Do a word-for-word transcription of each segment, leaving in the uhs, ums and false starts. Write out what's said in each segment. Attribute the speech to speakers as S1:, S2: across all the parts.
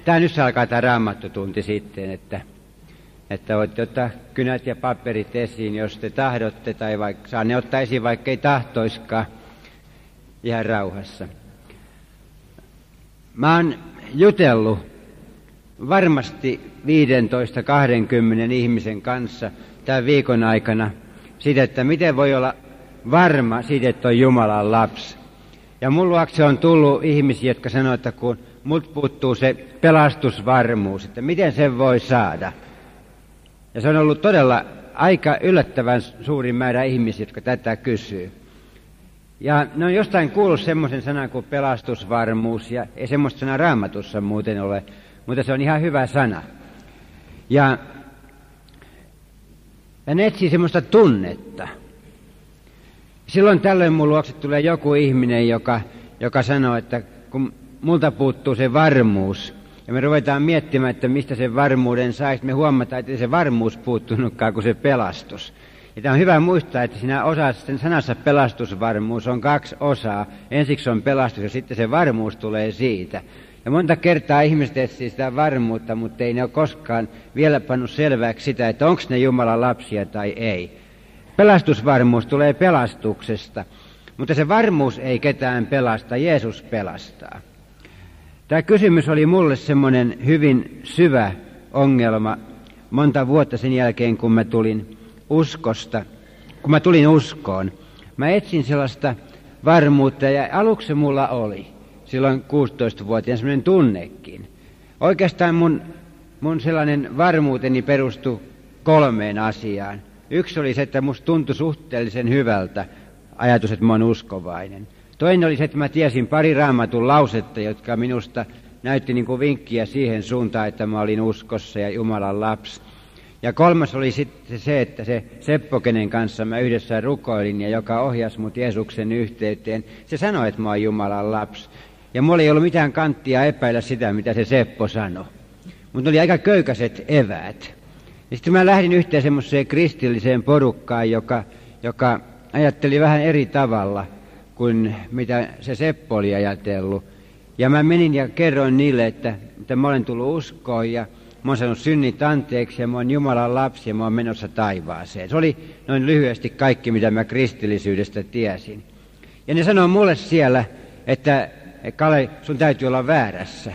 S1: Tämä nyt alkaa tämä raamattotunti sitten, että, että voitte ottaa kynät ja paperit esiin, jos te tahdotte, tai vaikka, saa ne ottaa esiin, vaikka ei tahtoiskaan, ihan rauhassa. Mä oon jutellut varmasti viisitoista kaksikymmentä ihmisen kanssa tämän viikon aikana siitä, että miten voi olla varma siitä, että on Jumalan lapsi. Ja mun luokse on tullut ihmisiä, jotka sanoo, että kun mut puuttuu se pelastusvarmuus, että miten sen voi saada. Ja se on ollut todella aika yllättävän suuri määrä ihmisiä, jotka tätä kysyy. Ja ne on jostain kuullut semmoisen sanan kuin pelastusvarmuus, ja ei semmoista sanaa Raamatussa muuten ole, mutta se on ihan hyvä sana. Ja, ja ne etsii semmoista tunnetta. Silloin tällöin mun luokse tulee joku ihminen, joka, joka sanoo, että kun multa puuttuu se varmuus, ja me ruvetaan miettimään, että mistä se varmuuden saisi, me huomataan, että ei se varmuus puuttunutkaan kuin se pelastus. Ja tämä on hyvä muistaa, että siinä osassa, sen sanassa pelastusvarmuus on kaksi osaa. Ensiksi on pelastus ja sitten se varmuus tulee siitä. Ja monta kertaa ihmiset etsii sitä varmuutta, mutta ei ne ole koskaan vielä pannut selväksi sitä, että onko ne Jumalan lapsia tai ei. Pelastusvarmuus tulee pelastuksesta, mutta se varmuus ei ketään pelasta, Jeesus pelastaa. Tämä kysymys oli mulle semmoinen hyvin syvä ongelma monta vuotta sen jälkeen, kun mä tulin uskosta, kun mä tulin uskoon. Mä etsin sellaista varmuutta ja aluksi se mulla oli, silloin kuusitoistavuotiaana semmoinen tunnekin. Oikeastaan mun, mun sellainen varmuuteni perustui kolmeen asiaan. Yksi oli se, että musta tuntui suhteellisen hyvältä ajatus, että mä oon uskovainen. Toinen oli se, että mä tiesin pari Raamatun lausetta, jotka minusta näytti niin kuin vinkkiä siihen suuntaan, että mä olin uskossa ja Jumalan lapsi. Ja kolmas oli sitten se, että se Seppo, kenen kanssa mä yhdessä rukoilin ja joka ohjasi mut Jeesuksen yhteyteen, se sanoi, että mä oon Jumalan lapsi. Ja mulla ei ollut mitään kanttia epäillä sitä, mitä se Seppo sanoi. Mutta oli aika köykäiset eväät. Ja sitten mä lähdin yhteen semmoiseen kristilliseen porukkaan, joka, joka ajatteli vähän eri tavalla kuin mitä se Seppo oli ajatellut. Ja mä menin ja kerroin niille, että, että mä olen tullut uskoon ja mä oon saanut synnit anteeksi ja mä oon Jumalan lapsi ja mä oon menossa taivaaseen. Se oli noin lyhyesti kaikki, mitä mä kristillisyydestä tiesin. Ja ne sanoi mulle siellä, että Kale, sun täytyy olla väärässä.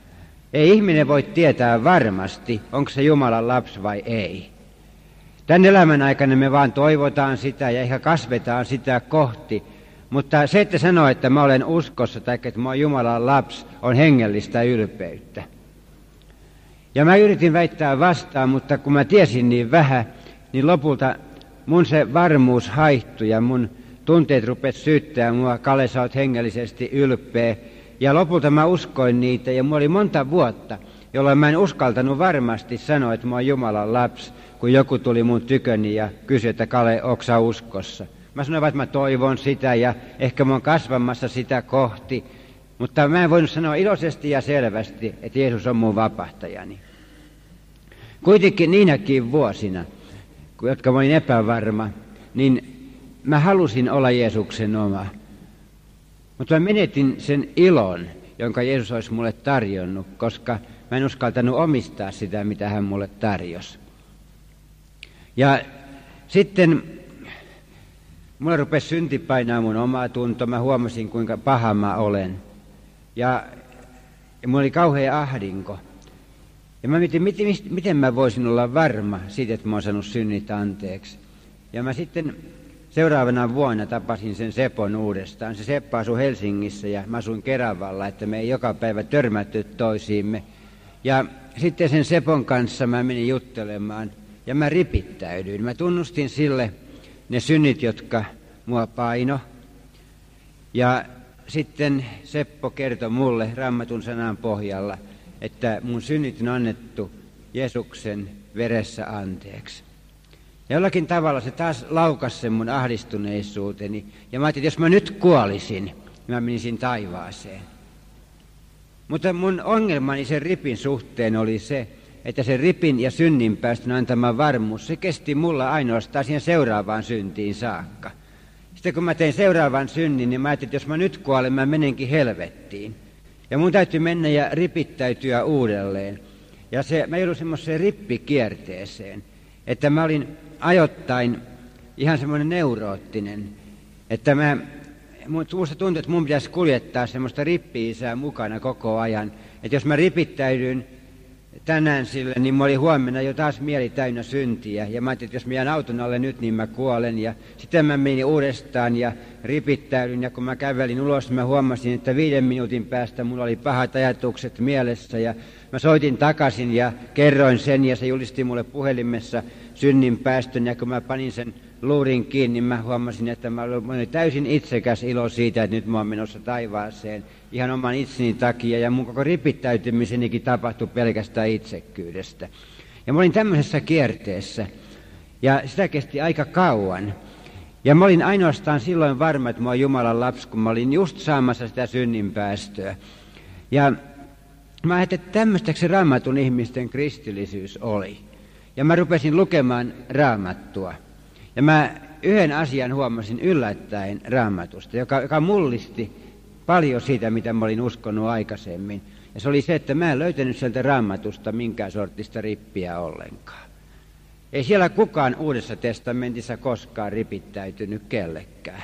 S1: Ei ihminen voi tietää varmasti, onko se Jumalan lapsi vai ei. Tän elämän aikana me vaan toivotaan sitä ja ehkä kasvetaan sitä kohti. Mutta se, että sanoo, että mä olen uskossa tai että mä oon Jumalan lapsi, on hengellistä ylpeyttä. Ja mä yritin väittää vastaan, mutta kun mä tiesin niin vähän, niin lopulta mun se varmuus haihtui ja mun tunteet rupesi syyttää mua, Kale, sä oot hengellisesti ylpeä. Ja lopulta mä uskoin niitä ja mulla oli monta vuotta, jolloin mä en uskaltanut varmasti sanoa, että mä oon Jumalan lapsi, kun joku tuli mun tyköni ja kysyi, että Kale, ootko sä uskossa? Mä sanoin, että mä toivon sitä ja ehkä mä oon kasvamassa sitä kohti, mutta mä en voinut sanoa iloisesti ja selvästi, että Jeesus on mun vapahtajani. Kuitenkin niinäkin vuosina, jotka mä olin epävarma, niin mä halusin olla Jeesuksen oma. Mutta mä menetin sen ilon, jonka Jeesus olisi mulle tarjonnut, koska mä en uskaltanut omistaa sitä, mitä hän mulle tarjosi. Ja sitten mulla rupesi synti painaa mun omaa tuntoa, mä huomasin kuinka paha mä olen. Ja, ja mulla oli kauhea ahdinko. Ja mä mietin, miten, miten mä voisin olla varma siitä, että mä oon saanut synnit anteeksi. Ja mä sitten seuraavana vuonna tapasin sen Sepon uudestaan. Se Seppo asui Helsingissä ja mä asuin Keravalla, että me ei joka päivä törmätty toisiimme. Ja sitten sen Sepon kanssa mä menin juttelemaan ja mä ripittäydyin. Mä tunnustin sille ne synnit, jotka mua paino. Ja sitten Seppo kertoi mulle Raamatun sanan pohjalla, että mun synnit on annettu Jeesuksen veressä anteeksi. Ja jollakin tavalla se taas laukasi sen mun ahdistuneisuuteni. Ja mä ajattelin, että jos mä nyt kuolisin, niin mä menisin taivaaseen. Mutta mun ongelmani sen ripin suhteen oli se, että se ripin ja synnin päästön antama varmuus, se kesti mulla ainoastaan siihen seuraavaan syntiin saakka. Sitten kun mä tein seuraavan synnin, niin mä ajattelin, että jos mä nyt kuolen, mä menenkin helvettiin. Ja mun täytyy mennä ja ripittäytyä uudelleen. Ja se, mä joudun semmoiseen rippikierteeseen, että mä olin ajoittain ihan semmoinen neuroottinen, että mä, musta tuntui, että mun pitäisi kuljettaa semmoista rippi-isää mukana koko ajan. Että jos mä ripittäydyn tänään sille, niin mä olin huomenna jo taas mieli täynnä syntiä. Ja mä ajattelin, että jos mä jään auton alle nyt, niin mä kuolen. Ja sitten mä menin uudestaan ja ripittäydyn. Ja kun mä kävelin ulos, mä huomasin, että viiden minuutin päästä mulla oli pahat ajatukset mielessä. Ja mä soitin takaisin ja kerroin sen, ja se julisti mulle puhelimessa synnin päästön. Ja kun mä panin sen luurin kiinni, niin mä huomasin, että mä olin täysin itsekäs ilo siitä, että nyt mä oon menossa taivaaseen ihan oman itseni takia. Ja mun koko ripittäytymisenikin tapahtui pelkästään itsekkyydestä. Ja mä olin tämmöisessä kierteessä, ja sitä kesti aika kauan. Ja mä olin ainoastaan silloin varma, että mä oon Jumalan lapsi, kun mä olin just saamassa sitä synnin päästöä. Ja mä ajattelin, että tämmöistäksi Raamatun ihmisten kristillisyys oli. Ja mä rupesin lukemaan Raamattua. Ja mä yhden asian huomasin yllättäen Raamatusta, joka, joka mullisti paljon siitä, mitä mä olin uskonut aikaisemmin. Ja se oli se, että mä en löytänyt sieltä Raamatusta minkään sortista rippiä ollenkaan. Ei siellä kukaan Uudessa testamentissa koskaan ripittäytynyt kellekään.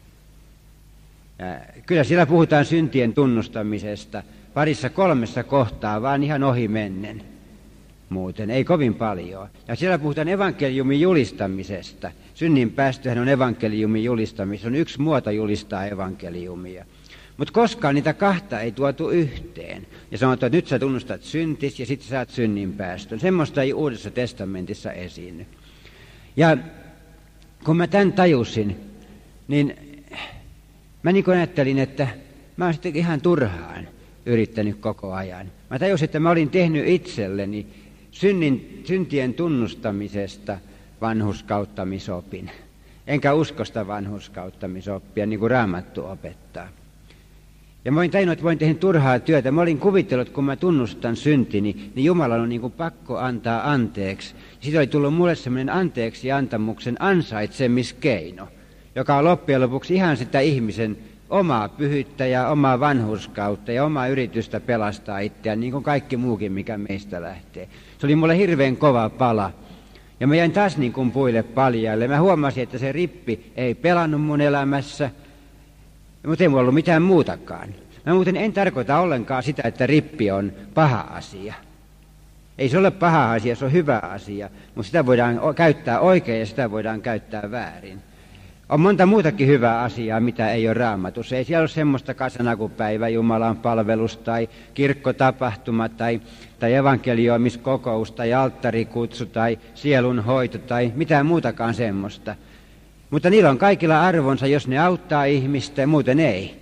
S1: Ja kyllä siellä puhutaan syntien tunnustamisesta parissa kolmessa kohtaa, vaan ihan ohi mennen. Muuten, ei kovin paljon. Ja siellä puhutaan evankeliumin julistamisesta. Synnin päästöhän on evankeliumin julistamista. Se on yksi muoto julistaa evankeliumia. Mutta koskaan niitä kahta ei tuotu yhteen. Ja sanotaan, että nyt sä tunnustat syntis ja sitten saat synnin päästön. Semmoista ei Uudessa testamentissa esiinny. Ja kun mä tämän tajusin, niin mä niin kuin ajattelin, että mä oon sitten ihan turhaan yrittänyt koko ajan. Mä tajusin, että mä olin tehnyt itselleni synnin, syntien tunnustamisesta vanhurskauttamisopin. Enkä uskosta vanhurskauttamisoppia, niin kuin Raamattu opettaa. Ja mä olin tajunnut, että voin tehdä turhaa työtä. Mä olin kuvitellut, että kun mä tunnustan syntini, niin Jumalan on niin kuin pakko antaa anteeksi. Sitten oli tullut mulle semmoinen anteeksi antamuksen ansaitsemiskeino, joka on loppujen lopuksi ihan sitä ihmisen omaa pyhyyttä ja omaa vanhurskautta ja omaa yritystä pelastaa itseään, niin kuin kaikki muukin, mikä meistä lähtee. Se oli mulle hirveän kova pala. Ja mä jäin taas niin kuin puille paljaille. Mä huomasin, että se rippi ei pelannut mun elämässä, mutta ei mulla ollut mitään muutakaan. Mä muuten en tarkoita ollenkaan sitä, että rippi on paha asia. Ei se ole paha asia, se on hyvä asia, mutta sitä voidaan käyttää oikein ja sitä voidaan käyttää väärin. On monta muutakin hyvää asiaa, mitä ei ole Raamatussa. Ei siellä ole semmoista kasana kuin päivä Jumalan palvelus tai kirkkotapahtuma tai, tai evankelioimiskokous tai alttarikutsu tai sielunhoito tai mitään muutakaan semmoista. Mutta niillä on kaikilla arvonsa, jos ne auttaa ihmistä, muuten ei.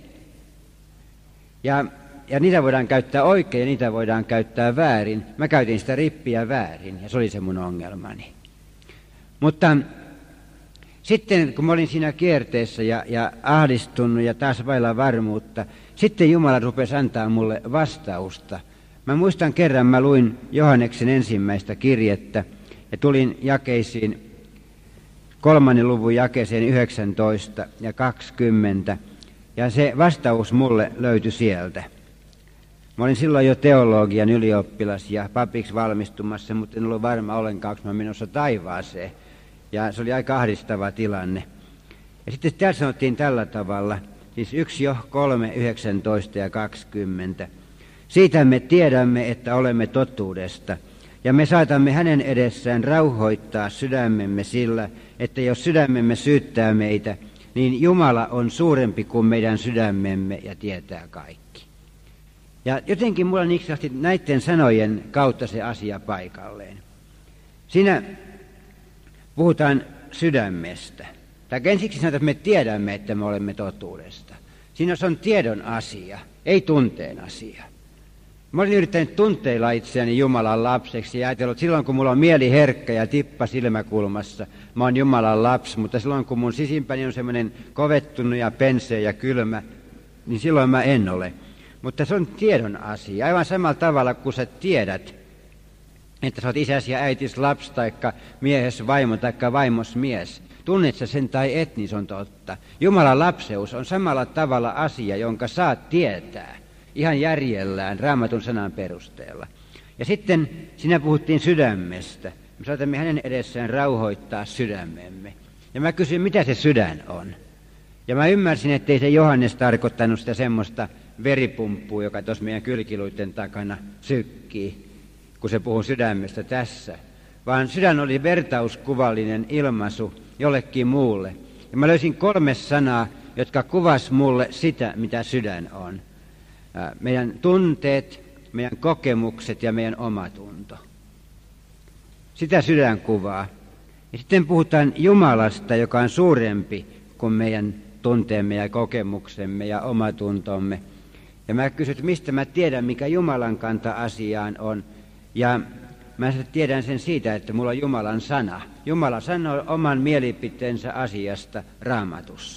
S1: Ja, ja niitä voidaan käyttää oikein ja niitä voidaan käyttää väärin. Mä käytin sitä rippiä väärin ja se oli se mun ongelmani. Mutta sitten kun mä olin siinä kierteessä ja, ja ahdistunut ja taas vailla varmuutta, sitten Jumala rupesi antaa mulle vastausta. Mä muistan kerran, mä luin Johanneksen ensimmäistä kirjettä ja tulin jakeisiin, kolmannen luvun jakeeseen yhdeksäntoista ja kaksikymmentä, ja se vastaus mulle löytyi sieltä. Mä olin silloin jo teologian ylioppilas ja papiksi valmistumassa, mutta en ollut varma ollenkaan, onko mä menossa taivaaseen. Ja se oli aika ahdistava tilanne. Ja sitten täällä sanottiin tällä tavalla, siis yksi jo kolme, yhdeksäntoista ja kaksikymmentä. Siitä me tiedämme, että olemme totuudesta, ja me saatamme hänen edessään rauhoittaa sydämemme sillä, että jos sydämemme syyttää meitä, niin Jumala on suurempi kuin meidän sydämemme ja tietää kaikki. Ja jotenkin mulla niksahti näiden sanojen kautta se asia paikalleen. Siinä puhutaan sydämestä. Tai ensiksi sanotaan, että me tiedämme, että me olemme totuudesta. Siinä on tiedon asia, ei tunteen asia. Mä olin yrittänyt tunteilla itseäni Jumalan lapseksi ja ajatellut, että silloin kun mulla on mieli herkkä ja tippa silmäkulmassa, mä oon Jumalan lapsi, mutta silloin kun mun sisimpäni on semmoinen kovettunut ja penseä ja kylmä, niin silloin mä en ole. Mutta se on tiedon asia, aivan samalla tavalla kuin sä tiedät, että sä oot isäsi ja äitis lapsi, taikka miehes vaimo, taikka vaimos mies. Tunnet sä sen tai et, niin se on totta. Jumalan lapseus on samalla tavalla asia, jonka saat tietää. ihan järjellään Raamatun sanan perusteella. Ja sitten siinä puhuttiin sydämestä. Me saatamme hänen edessään rauhoittaa sydämemme. Ja mä kysyin, mitä se sydän on. Ja mä ymmärsin, ettei se Johannes tarkoittanut sitä semmoista veripumppua, joka tuossa meidän kylkiluiden takana sykkii, kun se puhuu sydämestä tässä. Vaan sydän oli vertauskuvallinen ilmaisu jollekin muulle. Ja mä löysin kolme sanaa, jotka kuvas mulle sitä, mitä sydän on. Meidän tunteet, meidän kokemukset ja meidän omatunto. Sitä sydän kuvaa. Ja sitten puhutaan Jumalasta, joka on suurempi kuin meidän tunteemme ja kokemuksemme ja omatuntomme. Ja mä kysyin, että mistä mä tiedän, mikä Jumalan kanta asiaan on. Ja mä tiedän sen siitä, että mulla on Jumalan sana. Jumala sanoo oman mielipiteensä asiasta Raamatussa.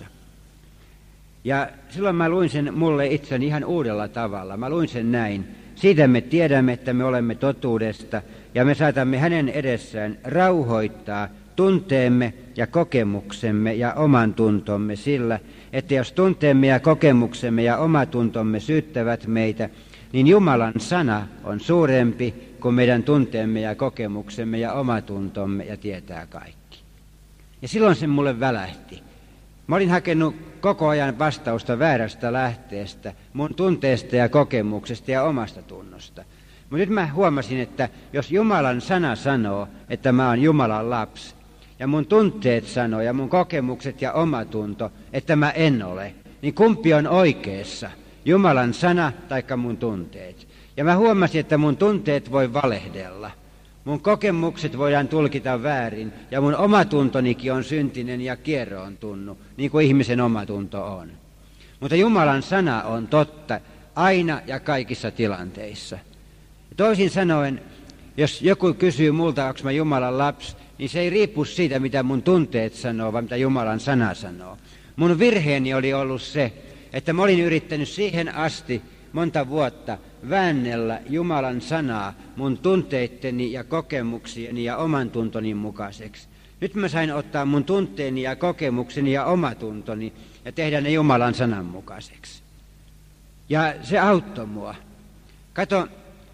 S1: Ja silloin mä luin sen mulle itseni ihan uudella tavalla. Mä luin sen näin. Siitä me tiedämme, että me olemme totuudesta ja me saatamme hänen edessään rauhoittaa tunteemme ja kokemuksemme ja oman tuntomme sillä, että jos tunteemme ja kokemuksemme ja omatuntomme syyttävät meitä, niin Jumalan sana on suurempi kuin meidän tunteemme ja kokemuksemme ja omatuntomme ja tietää kaikki. Ja silloin se mulle välähti. Mä olin hakenut koko ajan vastausta väärästä lähteestä, mun tunteesta ja kokemuksesta ja omasta tunnosta. Mutta nyt mä huomasin, että jos Jumalan sana sanoo, että mä oon Jumalan lapsi, ja mun tunteet sanoo ja mun kokemukset ja omatunto, että mä en ole, niin kumpi on oikeassa? Jumalan sana taikka mun tunteet. Ja mä huomasin, että mun tunteet voi valehdella. Mun kokemukset voidaan tulkita väärin, ja mun omatuntonikin on syntinen ja kieroon tunnu, niin kuin ihmisen omatunto on. Mutta Jumalan sana on totta aina ja kaikissa tilanteissa. Toisin sanoen, jos joku kysyy multa, onko mä Jumalan lapsi, niin se ei riipu siitä, mitä mun tunteet sanoo, vaan mitä Jumalan sana sanoo. Mun virheeni oli ollut se, että mä olin yrittänyt siihen asti monta vuotta väännellä Jumalan sanaa mun tunteitteni ja kokemuksieni ja oman tuntoni mukaiseksi. Nyt mä sain ottaa mun tunteeni ja kokemukseni ja omatuntoni ja tehdä ne Jumalan sanan mukaiseksi. Ja se auttoi mua. Kato,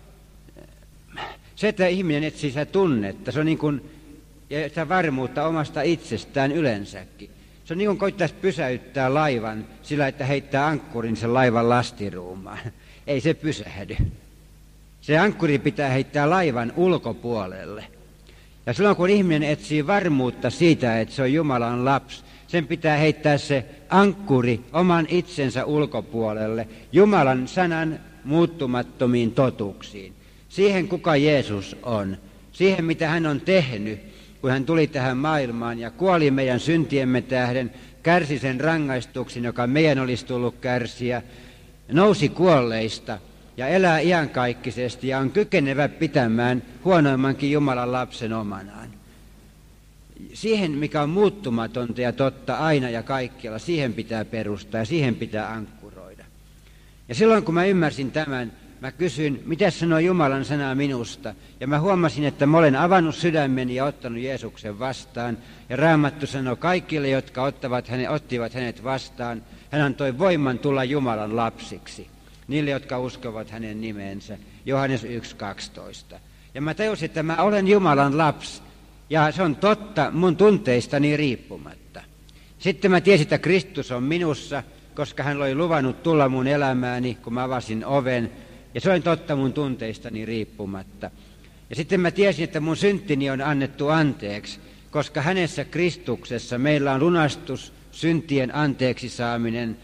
S1: se, että ihminen etsii sitä tunnetta, se on niin kuin, ja sitä varmuutta omasta itsestään yleensäkin. Se on niin kuin koittaisi pysäyttää laivan sillä, että heittää ankkurin sen laivan lastiruumaan. Ei se pysähdy. Se ankkuri pitää heittää laivan ulkopuolelle. Ja silloin kun ihminen etsii varmuutta siitä, että se on Jumalan lapsi, sen pitää heittää se ankkuri oman itsensä ulkopuolelle, Jumalan sanan muuttumattomiin totuuksiin. Siihen, kuka Jeesus on. Siihen, mitä hän on tehnyt, kun hän tuli tähän maailmaan ja kuoli meidän syntiemme tähden, kärsi sen rangaistuksen, joka meidän olisi tullut kärsiä, nousi kuolleista ja elää iankaikkisesti ja on kykenevä pitämään huonoimmankin Jumalan lapsen omanaan. Siihen, mikä on muuttumatonta ja totta aina ja kaikkialla, siihen pitää perustaa ja siihen pitää ankkuroida. Ja silloin, kun mä ymmärsin tämän, mä kysyin, mitä sanoo Jumalan sana minusta, ja mä huomasin, että mä olen avannut sydämeni ja ottanut Jeesuksen vastaan, ja Raamattu sanoo kaikille, jotka ottavat hänet, ottivat hänet vastaan, hän antoi voiman tulla Jumalan lapsiksi, niille, jotka uskovat hänen nimensä, Johannes yksi kaksitoista. Ja mä tajusin, että mä olen Jumalan lapsi, ja se on totta mun tunteistani riippumatta. Sitten mä tiesin, että Kristus on minussa, koska hän oli luvannut tulla mun elämääni, kun mä avasin oven, ja se on totta mun tunteistani riippumatta. Ja sitten mä tiesin, että mun syntini on annettu anteeksi, koska hänessä Kristuksessa meillä on lunastus, syntien anteeksi saaminen,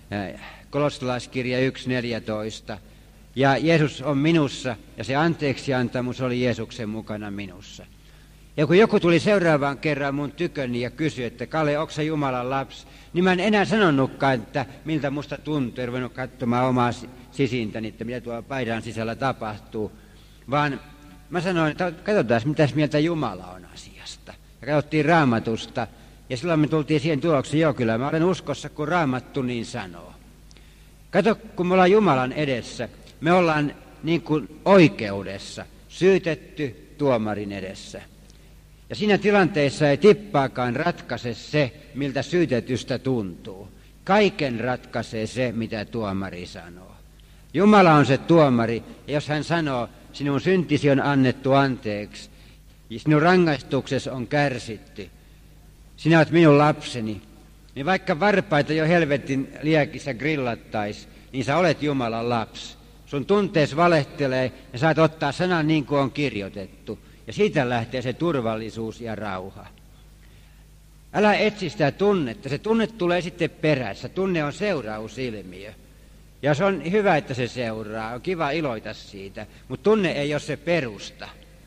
S1: kolossalaiskirja yksi neljätoista. Ja Jeesus on minussa, ja se anteeksiantamus oli Jeesuksen mukana minussa. Ja kun joku tuli seuraavaan kerran mun tyköni ja kysyi, että Kalle, onko sä Jumalan lapsi, niin mä en enää sanonutkaan, että miltä musta tuntuu, en ruvennut katsomaan omaa sisintäni, että mitä tuolla paidan sisällä tapahtuu, vaan mä sanoin, että katsotaan, mitäs mieltä Jumala on asiasta. Ja katsottiin Raamatusta, ja silloin me tultiin siihen tulokseen, joo kyllä, mä olen uskossa, kun Raamattu niin sanoo. Kato, kun me ollaan Jumalan edessä, me ollaan niin kuin oikeudessa, syytetty tuomarin edessä. Ja siinä tilanteessa ei tippaakaan ratkaise se, miltä syytetystä tuntuu. Kaiken ratkaisee se, mitä tuomari sanoo. Jumala on se tuomari, ja jos hän sanoo, sinun syntisi on annettu anteeksi, ja sinun rangaistuksesi on kärsitty, sinä olet minun lapseni, niin vaikka varpaita jo helvetin liekissä grillattaisi, niin sä olet Jumalan lapsi. Sun tuntees valehtelee ja saat ottaa sanan niin kuin on kirjoitettu. Ja siitä lähtee se turvallisuus ja rauha. Älä etsi sitä tunnetta. Se tunne tulee sitten perässä. Tunne on seurausilmiö. Ja se on hyvä, että se seuraa. On kiva iloita siitä. Mutta tunne ei ole se perusta.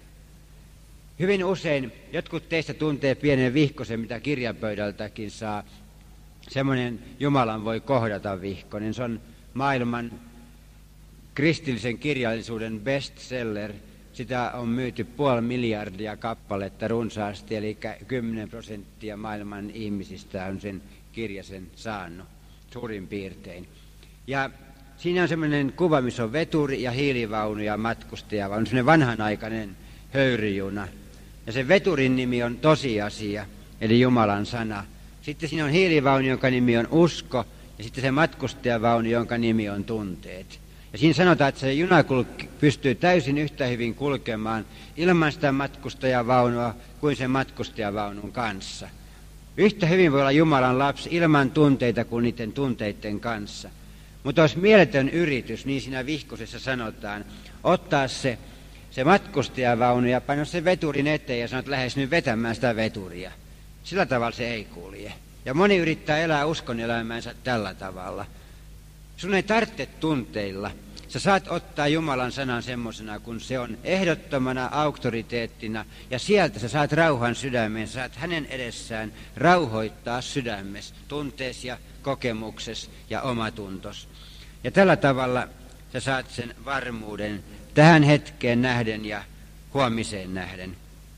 S1: Hyvin usein jotkut teistä tuntee pienen vihkosen, mitä kirjapöydältäkin saa. Semmoinen Jumalan voi kohdata vihkonen. Se on maailman kristillisen kirjallisuuden bestseller. Sitä on myyty puoli miljardia kappaletta runsaasti, eli kymmenen prosenttia maailman ihmisistä on sen kirjasen saanut suurin piirtein. Ja siinä on semmoinen kuva, missä on veturi ja hiilivaunu ja matkustajavaunu, semmoinen vanhanaikainen höyryjuna. Ja se veturin nimi on tosiasia, eli Jumalan sana. Sitten siinä on hiilivaunu, jonka nimi on usko, ja sitten se matkustajavaunu, jonka nimi on tunteet. Ja siinä sanotaan, että se juna pystyy täysin yhtä hyvin kulkemaan ilman sitä matkustajavaunua kuin sen matkustajavaunun kanssa. Yhtä hyvin voi olla Jumalan lapsi ilman tunteita kuin niiden tunteiden kanssa. Mutta olisi mieletön yritys, niin siinä vihkosessa sanotaan, ottaa se, se matkustajavaunu ja painaa se veturin eteen ja sanoa, että lähes nyt vetämään sitä veturia. Sillä tavalla se ei kulje. Ja moni yrittää elää uskon elämäänsä tällä tavalla. Sun ei tarvitse tunteilla. Sä saat ottaa Jumalan sanan semmosena, kun se on ehdottomana auktoriteettina, ja sieltä sä saat rauhan sydämeen. Sä saat hänen edessään rauhoittaa sydämessä, tuntees ja kokemukses ja omatuntos. Ja tällä tavalla sä saat sen varmuuden tähän hetkeen nähden ja huomiseen nähden.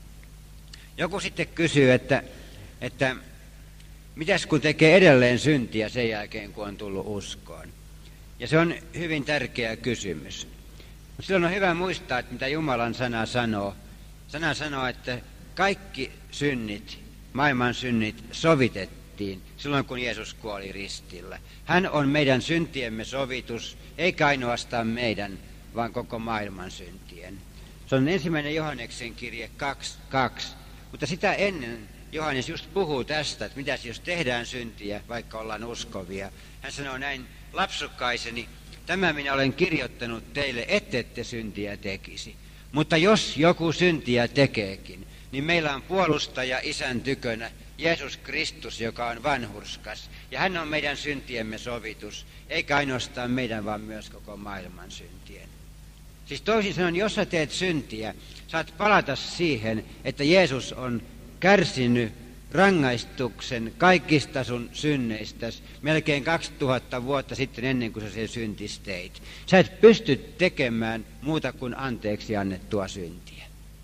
S1: Joku sitten kysyy, että, että mitäs kun tekee edelleen syntiä sen jälkeen, kun on tullut uskoon? Ja se on hyvin tärkeä kysymys. Silloin on hyvä muistaa, että mitä Jumalan sana sanoo. Sana sanoo, että kaikki synnit, maailman synnit sovitettiin silloin, kun Jeesus kuoli ristillä. Hän on meidän syntiemme sovitus, eikä ainoastaan meidän, vaan koko maailman syntien. Se on ensimmäinen Johanneksen kirje kaksi kaksi. Mutta sitä ennen Johannes just puhuu tästä, että mitä jos tehdään syntiä, vaikka ollaan uskovia. Hän sanoo näin, lapsukkaiseni, tämä minä olen kirjoittanut teille, ettette syntiä tekisi. Mutta jos joku syntiä tekeekin, niin meillä on puolustaja Isän tykönä, Jeesus Kristus, joka on vanhurskas. Ja hän on meidän syntiemme sovitus, eikä ainoastaan meidän, vaan myös koko maailman syntien. Siis toisin sanoen, jos sä teet syntiä, saat palata siihen, että Jeesus on kärsinyt rangaistuksen kaikista sun synneistäsi melkein kaksituhatta vuotta sitten ennen kuin sä sen syntis teit. Sä et pysty tekemään muuta kuin anteeksi annettua syntiä.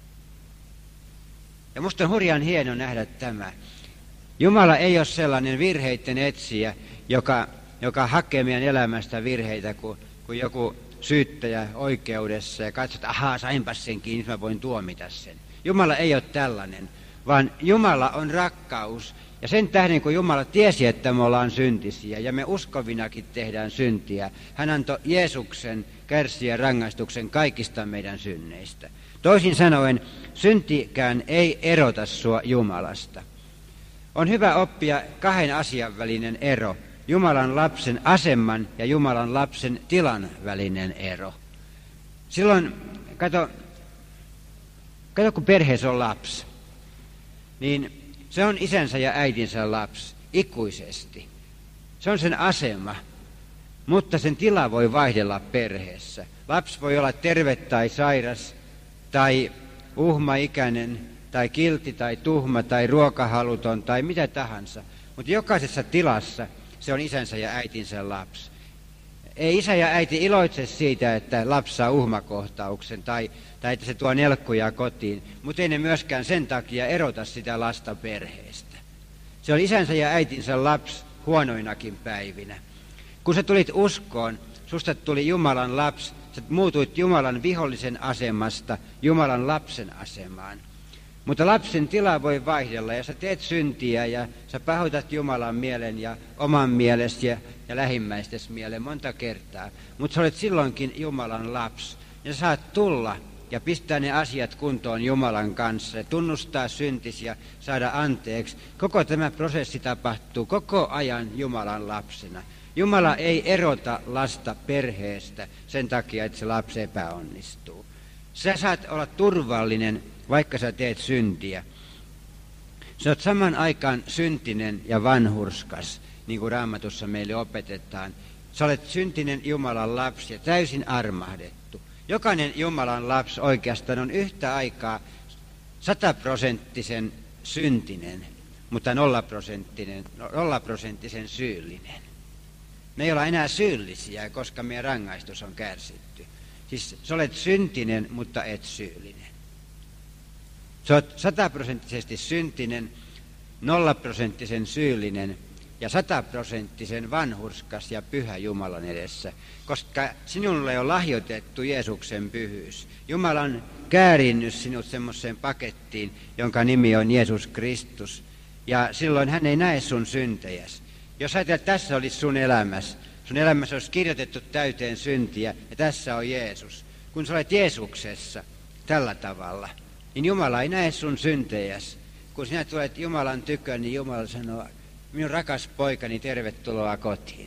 S1: Ja musta on hurjan hieno nähdä tämä. Jumala ei ole sellainen virheiden etsijä, joka, joka hakee meidän elämästä virheitä kuin, kuin joku syyttäjä oikeudessa ja katsoo, että ahaa, sainpas sen kiinni, mä voin tuomita sen. Jumala ei ole tällainen, vaan Jumala on rakkaus. Ja sen tähden, kun Jumala tiesi, että me ollaan syntisiä ja me uskovinakin tehdään syntiä, hän antoi Jeesuksen kärsiä rangaistuksen kaikista meidän synneistä. Toisin sanoen, syntikään ei erota sua Jumalasta. On hyvä oppia kahden asian välinen ero. Jumalan lapsen aseman ja Jumalan lapsen tilan välinen ero. Silloin, kato, kato kun perheessä on lapsi, niin se on isänsä ja äitinsä lapsi ikuisesti. Se on sen asema, mutta sen tila voi vaihdella perheessä. Lapsi voi olla terve tai sairas, tai uhmaikäinen, tai kiltti, tai tuhma, tai ruokahaluton, tai mitä tahansa. Mutta jokaisessa tilassa se on isänsä ja äitinsä lapsi. Ei isä ja äiti iloitse siitä, että lapsi saa uhmakohtauksen tai, tai että se tuo nelkkuja kotiin, mutta ei ne myöskään sen takia erota sitä lasta perheestä. Se on isänsä ja äitinsä lapsi huonoinakin päivinä. Kun sä tulit uskoon, susta tuli Jumalan lapsi, sä muutuit Jumalan vihollisen asemasta Jumalan lapsen asemaan. Mutta lapsen tila voi vaihdella ja sä teet syntiä ja sä pahoitat Jumalan mielen ja oman mielesi ja, ja lähimmäistes mielen monta kertaa. Mutta sä olet silloinkin Jumalan lapsi ja sä saat tulla ja pistää ne asiat kuntoon Jumalan kanssa ja tunnustaa syntis ja saada anteeksi. Koko tämä prosessi tapahtuu koko ajan Jumalan lapsena. Jumala ei erota lasta perheestä sen takia, että se lapsi epäonnistuu. Sä saat olla turvallinen, vaikka sä teet syntiä. Sä oot saman aikaan syntinen ja vanhurskas, niin kuin Raamatussa meille opetetaan. Sä olet syntinen Jumalan lapsi ja täysin armahdettu. Jokainen Jumalan lapsi oikeastaan on yhtä aikaa sataprosenttisen syntinen, mutta nollaprosenttinen, nollaprosenttisen syyllinen. Me ei olla enää syyllisiä, koska meidän rangaistus on kärsitty. Siis sä olet syntinen, mutta et syyllinen. Sä oot sataprosenttisesti syntinen, nollaprosenttisen syyllinen ja sataprosenttisen vanhurskas ja pyhä Jumalan edessä, koska sinulle on lahjoitettu Jeesuksen pyhyys. Jumala on käärinnyt sinut semmoiseen pakettiin, jonka nimi on Jeesus Kristus, ja silloin hän ei näe sun syntejäsi. Jos ajatellaan, että tässä olisi sun elämässä, sun elämässä olisi kirjoitettu täyteen syntiä, ja tässä on Jeesus. Kun sä olet Jeesuksessa tällä tavalla, niin Jumala ei näe sun syntejäsi. Kun sinä tulet Jumalan tykön, niin Jumala sanoo, minun rakas poikani, tervetuloa kotiin.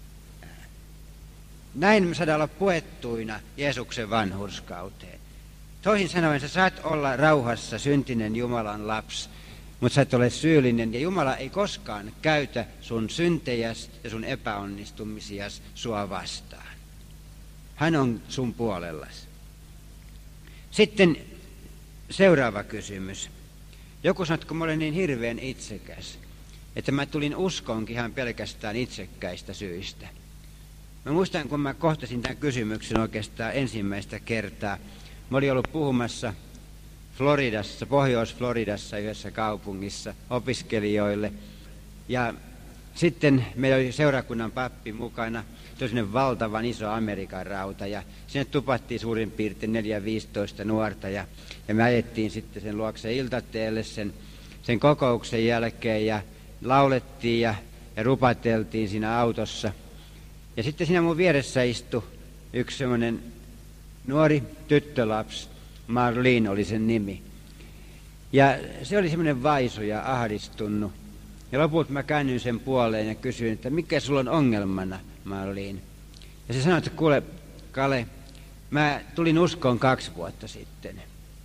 S1: Näin me saadaan olla puettuina Jeesuksen vanhurskauteen. Toisin sanoen, sä saat olla rauhassa syntinen Jumalan lapsi, mutta sä et ole syyllinen, ja Jumala ei koskaan käytä sun syntejäs ja sun epäonnistumisias sua vastaan. Hän on sun puolellasi. Sitten seuraava kysymys. Joku sanoo, että kun mä olen niin hirveän itsekäs, että mä tulin uskoonkin ihan pelkästään itsekkäistä syistä. Mä muistan, kun mä kohtasin tämän kysymyksen oikeastaan ensimmäistä kertaa. Mä olin ollut puhumassa Floridassa, Pohjois-Floridassa yhdessä kaupungissa opiskelijoille. Ja sitten meillä oli seurakunnan pappi mukana, toinen valtavan iso Amerikan rauta, ja sinne tupattiin suurin piirtein neljä viisitoista nuorta, ja, ja me ajettiin sitten sen luokse iltateelle sen, sen kokouksen jälkeen, ja laulettiin ja, ja rupateltiin siinä autossa. Ja sitten siinä mun vieressä istui yksi semmoinen nuori tyttölapsi, Marlene oli sen nimi. Ja se oli semmoinen vaisu ja ahdistunut. Ja lopulta mä käännyin sen puoleen ja kysyin, että mikä sulla on ongelmana, Marlene? Ja se sanoi, että kuule, Kale, mä tulin uskoon kaksi vuotta sitten.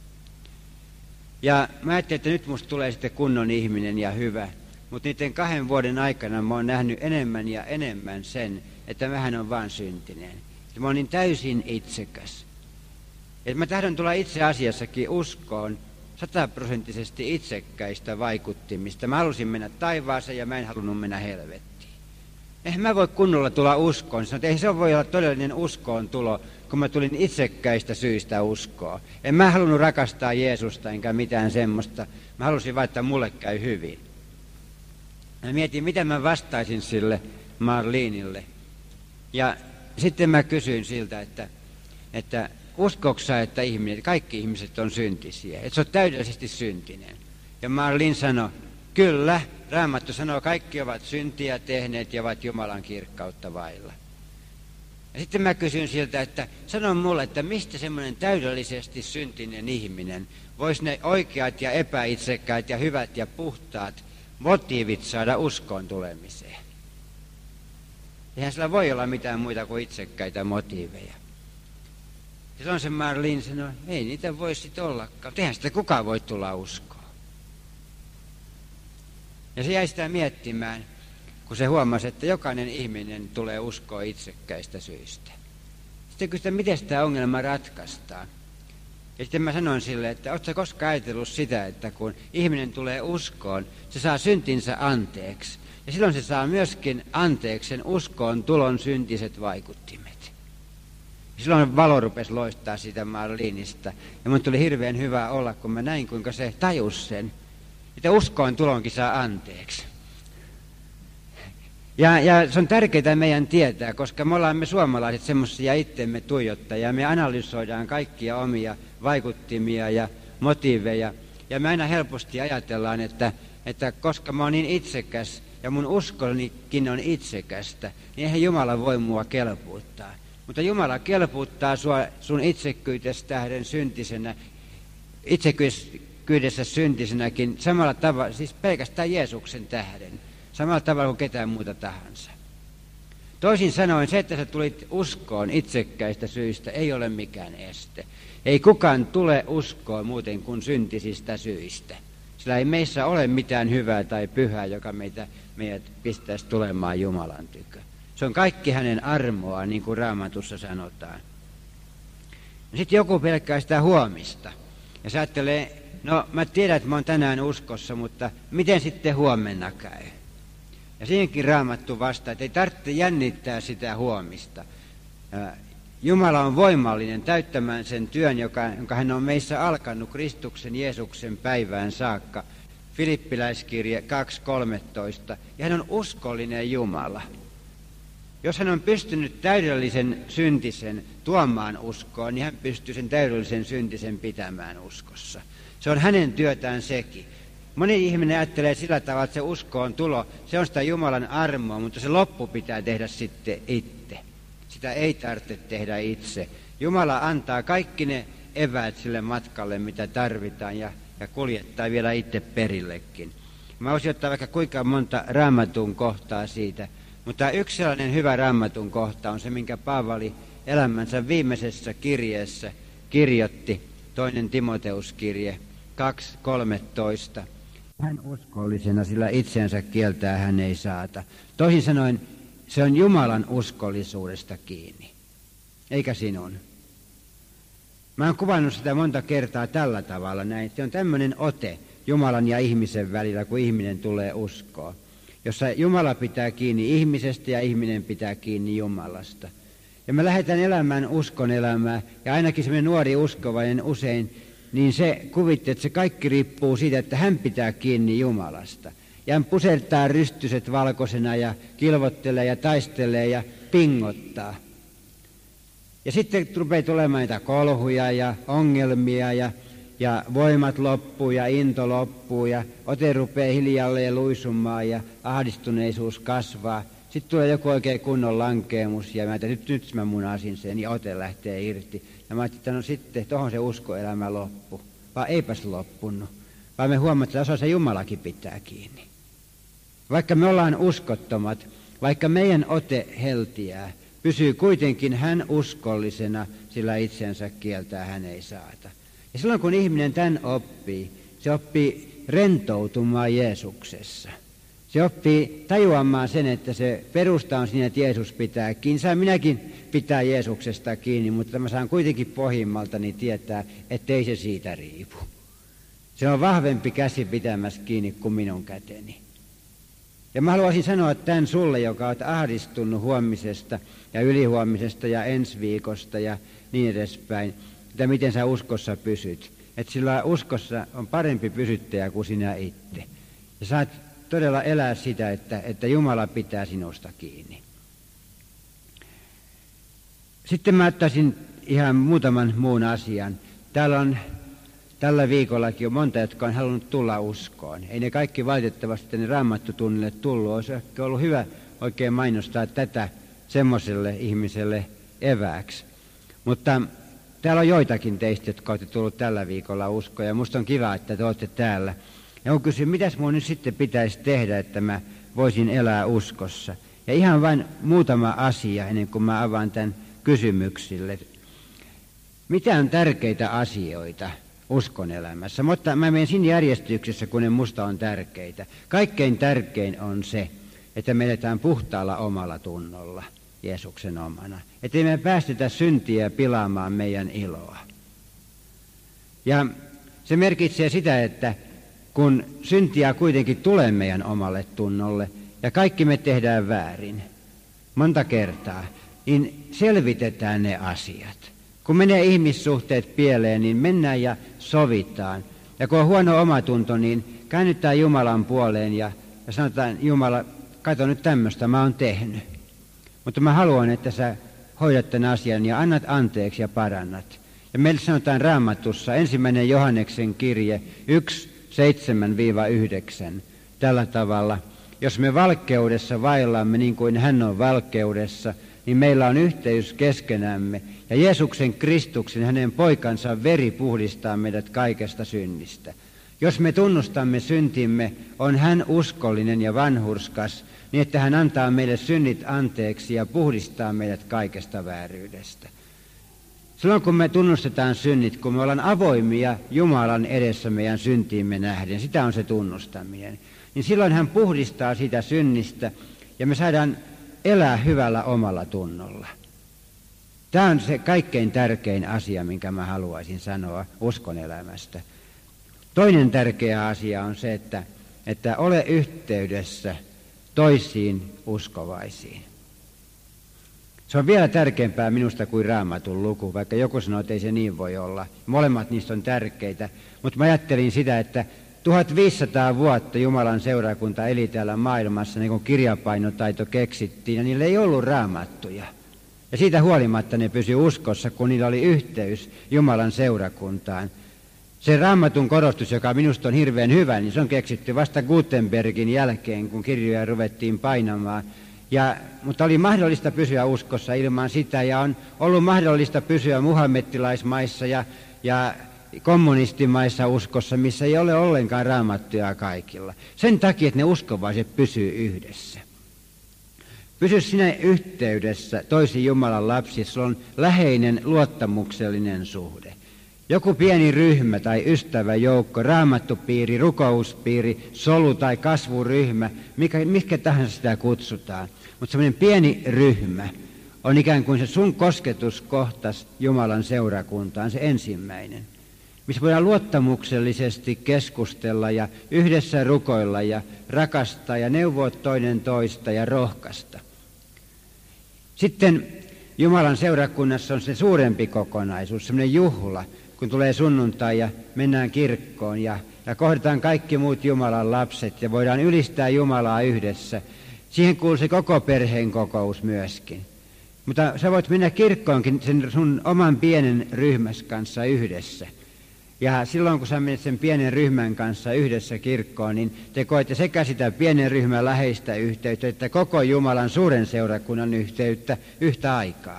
S1: Ja mä ajattelin, että nyt musta tulee sitten kunnon ihminen ja hyvä. Mutta niiden kahden vuoden aikana mä oon nähnyt enemmän ja enemmän sen, että mähän on vaan syntinen. Ja mä oon niin täysin itsekäs. Että mä tahdon tulla itse asiassakin uskoon sataprosenttisesti itsekkäistä vaikuttimista. Mä halusin mennä taivaaseen ja mä en halunnut mennä helvettiin. Eihän mä voi kunnolla tulla uskoon. Sanoin, että ei se voi olla todellinen uskoon tulo, kun mä tulin itsekkäistä syistä uskoon. En mä halunnut rakastaa Jeesusta enkä mitään semmoista. Mä halusin vain, että mulle käy hyvin. Mä mietin, miten mä vastaisin sille Marlenelle. Ja sitten mä kysyin siltä, että, että uskoksa, että ihminen, kaikki ihmiset on syntisiä, että se on täydellisesti syntinen. Ja Marlene sanoi, kyllä, Raamattu sanoo, kaikki ovat syntiä tehneet ja ovat Jumalan kirkkautta vailla. Ja sitten mä kysyin siltä, että sano mulle, että mistä semmoinen täydellisesti syntinen ihminen voisi ne oikeat ja epäitsekkäät ja hyvät ja puhtaat motiivit saada uskoon tulemiseen. Eihän sillä voi olla mitään muita kuin itsekkäitä motiiveja. Ja silloin se Marlene sanoi, ei niitä voi sitten ollakaan. Eihän sitä kukaan voi tulla uskoon. Ja se jäi sitä miettimään, kun se huomasi, että jokainen ihminen tulee uskoon itsekkäistä syistä. Sitten kysyin, miten tämä ongelma ratkaistaan. Ja sitten mä sanoin sille, että ootko sä koskaan ajatellut sitä, että kun ihminen tulee uskoon, se saa syntinsä anteeksi. Ja silloin se saa myöskin anteeksi sen uskoon tulon syntiset vaikuttimet. Ja silloin valo rupesi loistaa siitä Marlenesta. Ja mun tuli hirveän hyvä olla, kun mä näin, kuinka se tajusi sen, että uskoon tulonkin saa anteeksi. Ja, ja se on tärkeää meidän tietää, koska me ollaan me suomalaiset semmoisia itsemme tuijottajia. Me analysoidaan kaikkia omia vaikuttimia ja motiiveja Ja me aina helposti ajatellaan, että, että koska mä oon niin itsekäs ja mun uskonikin on itsekästä, niin eihän Jumala voi mua kelpuuttaa. Mutta Jumala kelpuuttaa sua sun itsekyydestä tähden syntisenä, itsekyydessä syntisenäkin samalla tavalla, siis pelkästään Jeesuksen tähden, samalla tavalla kuin ketään muuta tahansa. Toisin sanoen se, että sä tulit uskoon itsekkäistä syistä, ei ole mikään este. Ei kukaan tule uskoon muuten kuin syntisistä syistä. Sillä ei meissä ole mitään hyvää tai pyhää, joka meitä, meidät pistäisi tulemaan Jumalan tykö. Se on kaikki hänen armoa, niin kuin Raamatussa sanotaan. Sitten joku pelkää sitä huomista. Ja sä ajattelee, no mä tiedän, että mä oon tänään uskossa, mutta miten sitten huomenna käy? Ja siihenkin Raamattu vastaa, että ei tarvitse jännittää sitä huomista. Jumala on voimallinen täyttämään sen työn, joka, jonka hän on meissä alkanut Kristuksen Jeesuksen päivään saakka. Filippiläiskirje kaksi kolmetoista. Ja hän on uskollinen Jumala. Jos hän on pystynyt täydellisen syntisen tuomaan uskoon, niin hän pystyy sen täydellisen syntisen pitämään uskossa. Se on hänen työtään sekin. Moni ihminen ajattelee sillä tavalla, että se uskoon tulo, se on sitä Jumalan armoa, mutta se loppu pitää tehdä sitten itse. Sitä ei tarvitse tehdä itse. Jumala antaa kaikki ne eväät sille matkalle, mitä tarvitaan, ja, ja kuljettaa vielä itse perillekin. Mä voisin ottaa vaikka kuinka monta Raamatun kohtaa siitä, mutta yksi sellainen hyvä Raamatun kohta on se, minkä Paavali elämänsä viimeisessä kirjeessä kirjoitti, toinen Timoteuskirje kaksi kolmetoista. Hän uskollisena, sillä itseensä kieltää hän ei saata. Toisin sanoen, se on Jumalan uskollisuudesta kiinni, eikä sinun. Mä oon kuvannut sitä monta kertaa tällä tavalla näin. Se on tämmöinen ote Jumalan ja ihmisen välillä, kun ihminen tulee uskoon, jossa Jumala pitää kiinni ihmisestä ja ihminen pitää kiinni Jumalasta. Ja me lähdetään elämään uskon elämää, ja ainakin semmoinen nuori uskovainen usein, niin se kuvitti, että se kaikki riippuu siitä, että hän pitää kiinni Jumalasta. Ja hän pusertaa rystyset valkoisena ja kilvottelee ja taistelee ja pingottaa. Ja sitten rupeaa tulemaan niitä kolhuja ja ongelmia ja, ja voimat loppuu ja into loppuu ja ote rupeaa hiljalleen luisumaan ja ahdistuneisuus kasvaa. Sitten tulee joku oikein kunnon lankeemus ja mä ajattelin, nyt, nyt mä munasin sen ja ote lähtee irti. Ja mä ajattelin, että no sitten, tohon se uskoelämä loppu. Vaan eipäs loppunut. Vaan me huomataan, että osa se Jumalakin pitää kiinni. Vaikka me ollaan uskottomat, vaikka meidän ote heltiää, pysyy kuitenkin hän uskollisena, sillä itsensä kieltää hän ei saata. Ja silloin kun ihminen tämän oppii, se oppii rentoutumaan Jeesuksessa. Se oppii tajuamaan sen, että se perusta on siinä, että Jeesus pitää kiinni. Saan minäkin pitää Jeesuksesta kiinni, mutta mä saan kuitenkin pohjimmaltani tietää, ettei se siitä riipu. Se on vahvempi käsi pitämässä kiinni kuin minun käteni. Ja mä haluaisin sanoa tämän sulle, joka olet ahdistunut huomisesta ja ylihuomisesta ja ensi viikosta ja niin edespäin, että miten sä uskossa pysyt. Että sillä uskossa on parempi pysyttäjä kuin sinä itse. Ja saat todella elää sitä, että, että Jumala pitää sinusta kiinni. Sitten mä ottaisin ihan muutaman muun asian. Täällä on tällä viikollakin on monta, jotka on halunnut tulla uskoon. Ei ne kaikki valitettavasti tänne Raamattutunnille tullut. Olisi ehkä ollut hyvä oikein mainostaa tätä semmoiselle ihmiselle evääksi. Mutta täällä on joitakin teistä, jotka olette tullut tällä viikolla uskoon. Ja musta on kiva, että te olette täällä. Ja kun kysyn, mitäs minun nyt sitten pitäisi tehdä, että mä voisin elää uskossa. Ja ihan vain muutama asia ennen kuin mä avaan tämän kysymyksille. Mitä on tärkeitä asioita uskon elämässä? Mutta mä menen siinä järjestyksessä, kun ne musta on tärkeitä. Kaikkein tärkein on se, että me eletään puhtaalla omalla tunnolla, Jeesuksen omana. Että me päästetä syntiä pilaamaan meidän iloa. Ja se merkitsee sitä, että kun syntiä kuitenkin tulee meidän omalle tunnolle ja kaikki me tehdään väärin monta kertaa, niin selvitetään ne asiat. Kun menee ihmissuhteet pieleen, niin mennään ja sovitaan. Ja kun on huono omatunto, niin käännytään Jumalan puoleen ja, ja sanotaan, Jumala, kato nyt tämmöistä mä oon tehnyt. Mutta mä haluan, että sä hoidat tämän asian ja annat anteeksi ja parannat. Ja meille sanotaan Raamatussa ensimmäinen Johanneksen kirje yksi, seitsemän yhdeksän tällä tavalla. Jos me valkeudessa vaellaamme niin kuin hän on valkeudessa, niin meillä on yhteys keskenämme. Ja Jeesuksen Kristuksen, hänen poikansa veri puhdistaa meidät kaikesta synnistä. Jos me tunnustamme syntimme, on hän uskollinen ja vanhurskas, niin että hän antaa meille synnit anteeksi ja puhdistaa meidät kaikesta vääryydestä. Silloin kun me tunnustetaan synnit, kun me ollaan avoimia Jumalan edessä meidän syntiimme nähden, sitä on se tunnustaminen, niin silloin hän puhdistaa sitä synnistä ja me saadaan elää hyvällä omalla tunnolla. Tämä on se kaikkein tärkein asia, minkä mä haluaisin sanoa uskon elämästä. Toinen tärkeä asia on se, että, että ole yhteydessä toisiin uskovaisiin. Se on vielä tärkeämpää minusta kuin Raamatun luku, vaikka joku sanoo, että ei se niin voi olla. Molemmat niistä on tärkeitä, mutta mä ajattelin sitä, että tuhatviisisataa vuotta Jumalan seurakunta eli täällä maailmassa, niin kun kirjapainotaito keksittiin, ja niillä ei ollut raamattuja. Ja siitä huolimatta ne pysyi uskossa, kun niillä oli yhteys Jumalan seurakuntaan. Se Raamatun korostus, joka minusta on hirveän hyvä, niin se on keksitty vasta Gutenbergin jälkeen, kun kirjoja ruvettiin painamaan. Ja, mutta oli mahdollista pysyä uskossa ilman sitä, ja on ollut mahdollista pysyä muhammettilaismaissa ja, ja kommunistimaissa uskossa, missä ei ole ollenkaan raamattuja kaikilla. Sen takia, että ne uskovaiset pysyy yhdessä. Pysy sinä yhteydessä toisiin Jumalan lapsiin, sulla on läheinen luottamuksellinen suhde. Joku pieni ryhmä tai ystäväjoukko, raamattupiiri, rukouspiiri, solu- tai kasvuryhmä, mikä, mikä tahansa sitä kutsutaan. Mutta semmoinen pieni ryhmä on ikään kuin se sun kosketuskohtas Jumalan seurakuntaan, se ensimmäinen. Missä voidaan luottamuksellisesti keskustella ja yhdessä rukoilla ja rakastaa ja neuvoa toinen toista ja rohkaista. Sitten Jumalan seurakunnassa on se suurempi kokonaisuus, semmoinen juhla, kun tulee sunnuntai ja mennään kirkkoon ja, ja kohdataan kaikki muut Jumalan lapset ja voidaan ylistää Jumalaa yhdessä. Siihen kuuluu se koko perheen kokous myöskin. Mutta sä voit mennä kirkkoonkin sen sun oman pienen ryhmäs kanssa yhdessä. Ja silloin kun sä menet sen pienen ryhmän kanssa yhdessä kirkkoon, niin te koette sekä sitä pienen ryhmän läheistä yhteyttä, että koko Jumalan suuren seurakunnan yhteyttä yhtä aikaa.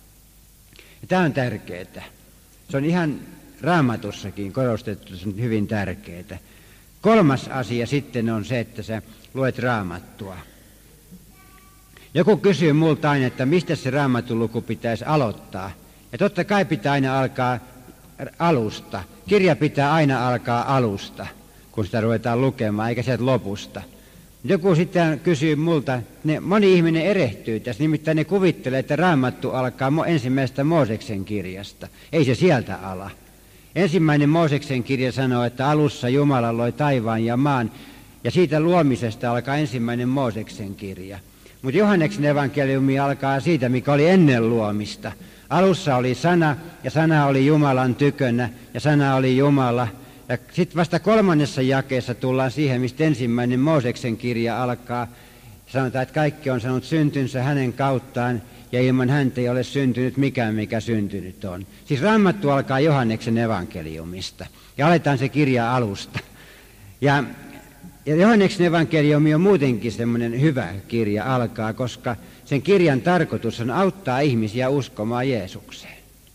S1: Ja tämä on tärkeää. Se on ihan Raamatussakin korostettu, se on hyvin tärkeää. Kolmas asia sitten on se, että sä luet Raamattua. Joku kysyy multa aina, että mistä se Raamatun luku pitäisi aloittaa. Ja totta kai pitää aina alkaa alusta. Kirja pitää aina alkaa alusta, kun sitä ruvetaan lukemaan, eikä sieltä lopusta. Joku sitten kysyy multa, ne, moni ihminen erehtyy tässä, nimittäin ne kuvittelee, että Raamattu alkaa ensimmäisestä Mooseksen kirjasta. Ei se sieltä ala. Ensimmäinen Mooseksen kirja sanoo, että alussa Jumala loi taivaan ja maan, ja siitä luomisesta alkaa ensimmäinen Mooseksen kirja. Mutta Johanneksen evankeliumi alkaa siitä, mikä oli ennen luomista. Alussa oli sana, ja sana oli Jumalan tykönä, ja sana oli Jumala. Ja sitten vasta kolmannessa jakeessa tullaan siihen, mistä ensimmäinen Mooseksen kirja alkaa. Sanotaan, että kaikki on saanut syntynsä hänen kauttaan, ja ilman häntä ei ole syntynyt mikään, mikä syntynyt on. Siis Raamattu alkaa Johanneksen evankeliumista, ja aletaan se kirja alusta. Ja, ja Johanneksen evankeliumi on muutenkin semmoinen hyvä kirja alkaa, koska sen kirjan tarkoitus on auttaa ihmisiä uskomaan Jeesukseen.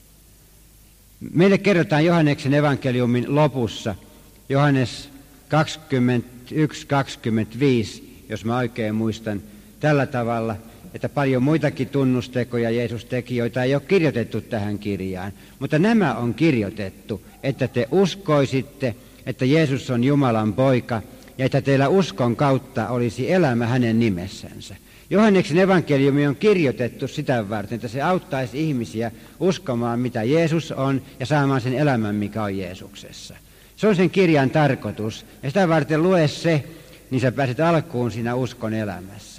S1: Meille kerrotaan Johanneksen evankeliumin lopussa, Johannes kaksikymmentäyksi kaksikymmentäviisi, jos mä oikein muistan, tällä tavalla, että paljon muitakin tunnustekoja Jeesus teki, joita ei ole kirjoitettu tähän kirjaan. Mutta nämä on kirjoitettu, että te uskoisitte, että Jeesus on Jumalan poika, ja että teillä uskon kautta olisi elämä hänen nimessänsä. Johanneksen evankeliumi on kirjoitettu sitä varten, että se auttaisi ihmisiä uskomaan, mitä Jeesus on, ja saamaan sen elämän, mikä on Jeesuksessa. Se on sen kirjan tarkoitus, ja sitä varten lue se, niin sä pääset alkuun siinä uskon elämässä.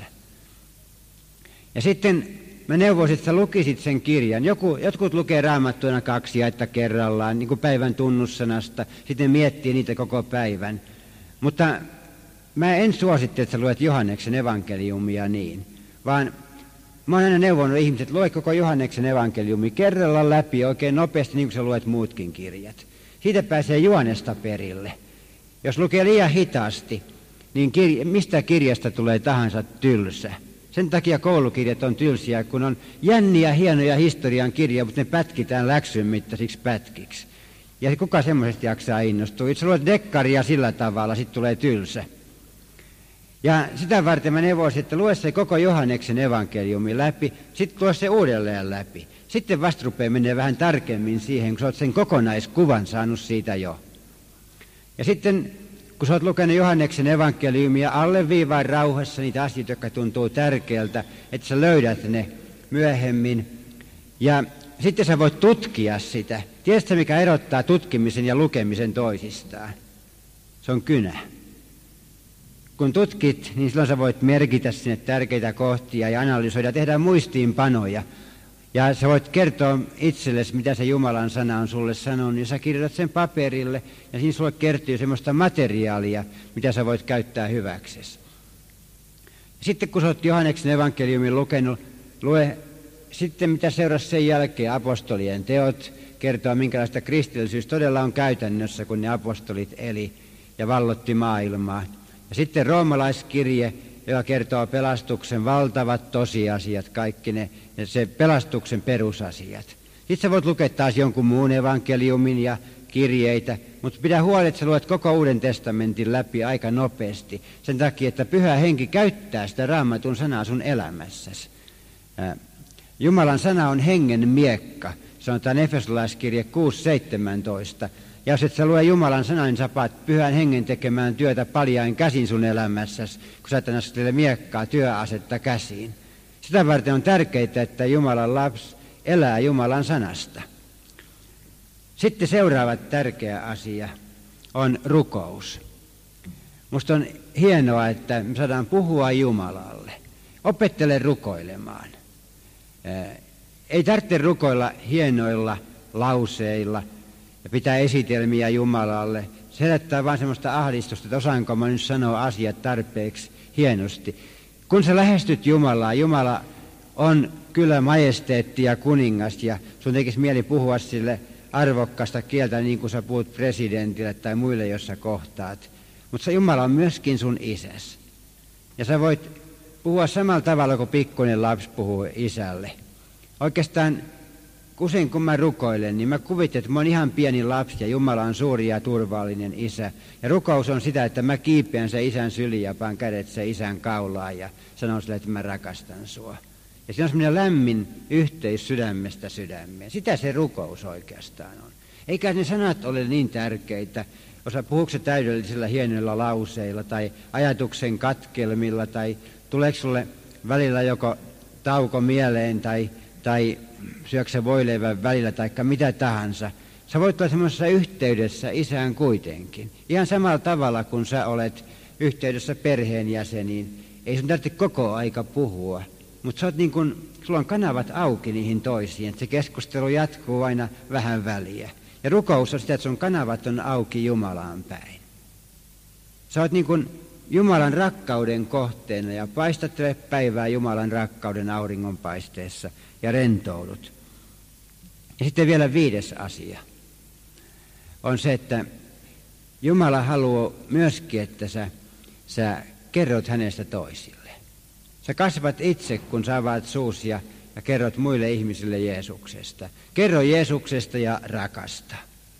S1: Ja sitten mä neuvoisin, että sä lukisit sen kirjan. Joku, jotkut lukee Raamattuina kaksi jaetta kerrallaan, niin kuin päivän tunnussanasta, sitten miettii niitä koko päivän. Mutta mä en suosittele, että sä luet Johanneksen evankeliumia niin, vaan Mä oon aina neuvonut ihmiset, lue koko Johanneksen evankeliumi kerralla läpi oikein nopeasti, niin kuin sä luet muutkin kirjat. Siitä pääsee juonesta perille. Jos lukee liian hitaasti, niin kirja, mistä kirjasta tulee tahansa tylsä. Sen takia koulukirjat on tylsiä, kun on jänniä, hienoja historian kirjoja, mutta ne pätkitään läksyn mittaisiksi pätkiksi. Ja kuka semmoisesti jaksaa innostua? Jos luet dekkaria sillä tavalla, sitten tulee tylsä. Ja sitä varten mä neuvoisin, että lue se koko Johanneksen evankeliumi läpi, sitten lue se uudelleen läpi. Sitten vasta rupeaa menee vähän tarkemmin siihen, kun sä oot sen kokonaiskuvan saanut siitä jo. Ja sitten, kun sä oot lukenut Johanneksen evankeliumia, alleviivaa rauhassa niitä asioita, jotka tuntuu tärkeältä, että sä löydät ne myöhemmin. Ja sitten sä voit tutkia sitä. Tiedätkö, mikä erottaa tutkimisen ja lukemisen toisistaan? Se on kynä. Kun tutkit, niin silloin sä voit merkitä sinne tärkeitä kohtia ja analysoida, tehdä muistiinpanoja. Ja sä voit kertoa itsellesi, mitä se Jumalan sana on sulle sanonut, ja sä kirjoitat sen paperille, ja siinä sulle kertyy semmoista materiaalia, mitä sä voit käyttää hyväksesi. Sitten kun sä oot Johanneksen evankeliumin lukenut, lue sitten mitä seurasi sen jälkeen, apostolien teot, kertoo minkälaista kristillisyys todella on käytännössä, kun ne apostolit eli ja vallotti maailmaa. Ja sitten roomalaiskirje, joka kertoo pelastuksen valtavat tosiasiat, kaikki ne, se pelastuksen perusasiat. Sitten sä voit lukea taas jonkun muun evankeliumin ja kirjeitä, mutta pidä huoli, että sä luet koko Uuden testamentin läpi aika nopeasti. Sen takia, että Pyhä Henki käyttää sitä Raamatun sanaa sun elämässäsi. Jumalan sana on hengen miekka, sanotaan Efesolaiskirje kuusi seitsemäntoista. Ja jos et sä lue Jumalan sanaa, niin sä paat Pyhän Hengen tekemään työtä paljain käsin sun elämässäsi, kun sä et anna sille miekkaa työasetta käsiin. Sitä varten on tärkeää, että Jumalan lapsi elää Jumalan sanasta. Sitten seuraava tärkeä asia on rukous. Musta on hienoa, että me saadaan puhua Jumalalle. Opettele rukoilemaan. Ei tarvitse rukoilla hienoilla lauseilla ja pitää esitelmiä Jumalalle. Se herättää vain semmoista ahdistusta, että osaanko mä nyt sanoa asiat tarpeeksi hienosti. Kun sä lähestyt Jumalaa, Jumala on kyllä majesteetti ja kuningas ja sun tekisi mieli puhua sille arvokkaasta kieltä niin kuin sä puhut presidentille tai muille, jos sä kohtaat. Mutta Jumala on myöskin sun isäs. Ja sä voit puhua samalla tavalla kuin pikkuinen lapsi puhuu isälle. Oikeastaan usein kun mä rukoilen, niin mä kuvittelen, että mä oon ihan pieni lapsi ja Jumala on suuri ja turvallinen isä. Ja rukous on sitä, että mä kiipeän sen isän syliin ja paan kädet sen isän kaulaan ja sanon sille, että mä rakastan sua. Ja siinä on semmoinen lämmin yhteys sydämestä sydämeen. Sitä se rukous oikeastaan on. Eikä ne sanat ole niin tärkeitä. Osa puhuuko se täydellisillä hienoilla lauseilla tai ajatuksen katkelmilla tai tuleeko sulle välillä joko tauko mieleen tai, tai syöksä se voileivän välillä tai mitä tahansa. Sä voit olla semmoisessa yhteydessä isään kuitenkin. Ihan samalla tavalla kuin sä olet yhteydessä perheenjäseniin. Ei sun tarvitse koko aika puhua, mutta sä oot niin kuin, sulla on kanavat auki niihin toisiin, että se keskustelu jatkuu aina vähän väliä. Ja rukous on sitä, että sun kanavat on auki Jumalaan päin. Sä oot niin kuin Jumalan rakkauden kohteena ja paistattele päivää Jumalan rakkauden auringonpaisteessa ja rentoudut. Ja sitten vielä viides asia on se, että Jumala haluaa myöskin, että sä, sä kerrot hänestä toisille. Sä kasvat itse, kun sä avaat suusi ja, ja kerrot muille ihmisille Jeesuksesta. Kerro Jeesuksesta ja rakasta.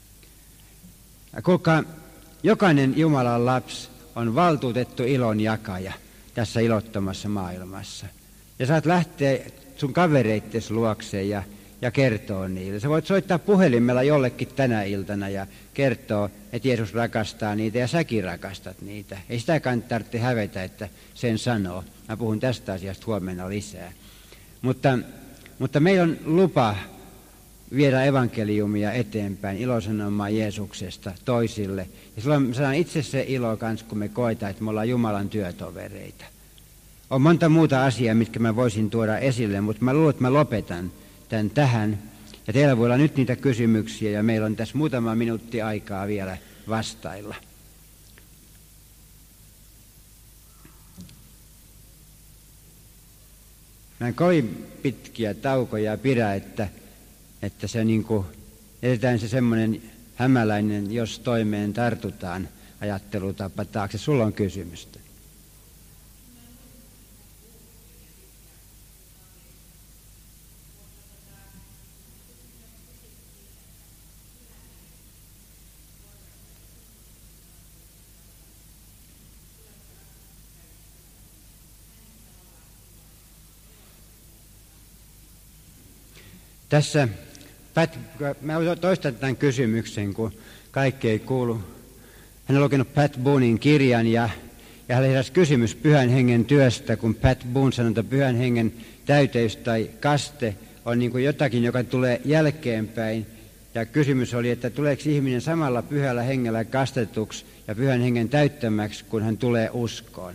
S1: Ja kuulkaa, jokainen Jumalan lapsi on valtuutettu ilon jakaja tässä ilottomassa maailmassa. Ja saat lähteä sun kavereittes luokseen ja, ja kertoo niille. Sä voit soittaa puhelimella jollekin tänä iltana ja kertoo, että Jeesus rakastaa niitä ja säkin rakastat niitä. Ei sitäkään tarvitse hävetä, että sen sanoo. Mä puhun tästä asiasta huomenna lisää. Mutta, mutta meillä on lupa viedä evankeliumia eteenpäin, ilosanomaa Jeesuksesta toisille. Ja silloin me saadaan itse se ilo kanssa, kun me koetaan, että me ollaan Jumalan työtovereita. On monta muuta asiaa, mitkä mä voisin tuoda esille, mutta mä luulen, että mä lopetan tämän tähän. Ja teillä voi olla nyt niitä kysymyksiä ja meillä on tässä muutama minuutti aikaa vielä vastailla. mä en kovin pitkiä taukoja pidä, että, että se niin kuin, edetään se semmoinen hämäläinen, jos toimeen tartutaan ajattelutapa taakse. Sulla on kysymystä. Tässä, Pat, mä toistan tämän kysymyksen, kun kaikki ei kuulu. Hän on lukenut Pat Boonein kirjan ja, ja hän heräsi kysymys Pyhän Hengen työstä, kun Pat Boone sanoi, että Pyhän Hengen täyteys tai kaste on niin kuin jotakin, joka tulee jälkeenpäin. Ja kysymys oli, että tuleeko ihminen samalla Pyhällä Hengellä kastetuksi ja Pyhän Hengen täyttämäksi, kun hän tulee uskoon.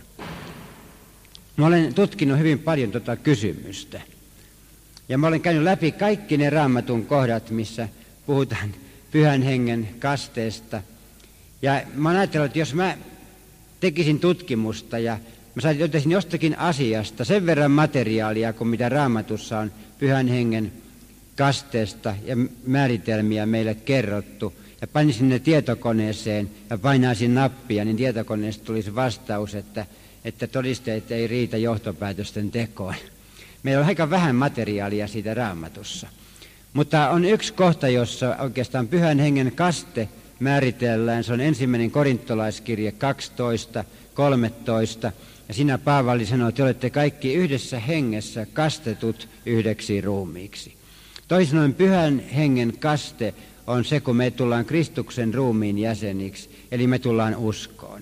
S1: Mä olen tutkinut hyvin paljon tuota kysymystä. Ja mä olen käynyt läpi kaikki ne Raamatun kohdat, missä puhutaan Pyhän Hengen kasteesta. Ja mä oon ajatellut, että jos mä tekisin tutkimusta ja mä saisin jostakin asiasta sen verran materiaalia, kuin mitä Raamatussa on Pyhän Hengen kasteesta ja määritelmiä meille kerrottu, ja panisin ne tietokoneeseen ja painaisin nappia, niin tietokoneesta tulisi vastaus, että, että todisteet ei riitä johtopäätösten tekoon. Meillä on aika vähän materiaalia siitä Raamatussa. Mutta on yksi kohta, jossa oikeastaan Pyhän Hengen kaste määritellään. Se on ensimmäinen korintolaiskirje kaksitoista kolmetoista. Ja siinä Paavali sanoo, että te olette kaikki yhdessä hengessä kastetut yhdeksi ruumiiksi. Toisin sanoen Pyhän Hengen kaste on se, kun me tullaan Kristuksen ruumiin jäseniksi, eli me tullaan uskoon.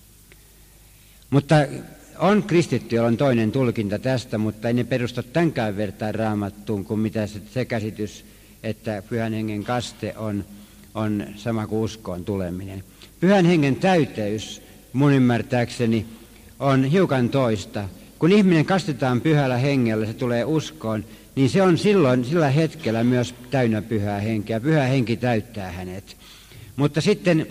S1: Mutta on kristitty, jolla on toinen tulkinta tästä, mutta ei ne perustu tämänkään vertaan Raamattuun kuin mitä se, se käsitys, että Pyhän Hengen kaste on, on sama kuin uskoon tuleminen. Pyhän Hengen täyteys, mun ymmärtääkseni, on hiukan toista. Kun ihminen kastetaan Pyhällä Hengellä, se tulee uskoon, niin se on silloin sillä hetkellä myös täynnä Pyhää Henkeä. Pyhä Henki täyttää hänet. Mutta sitten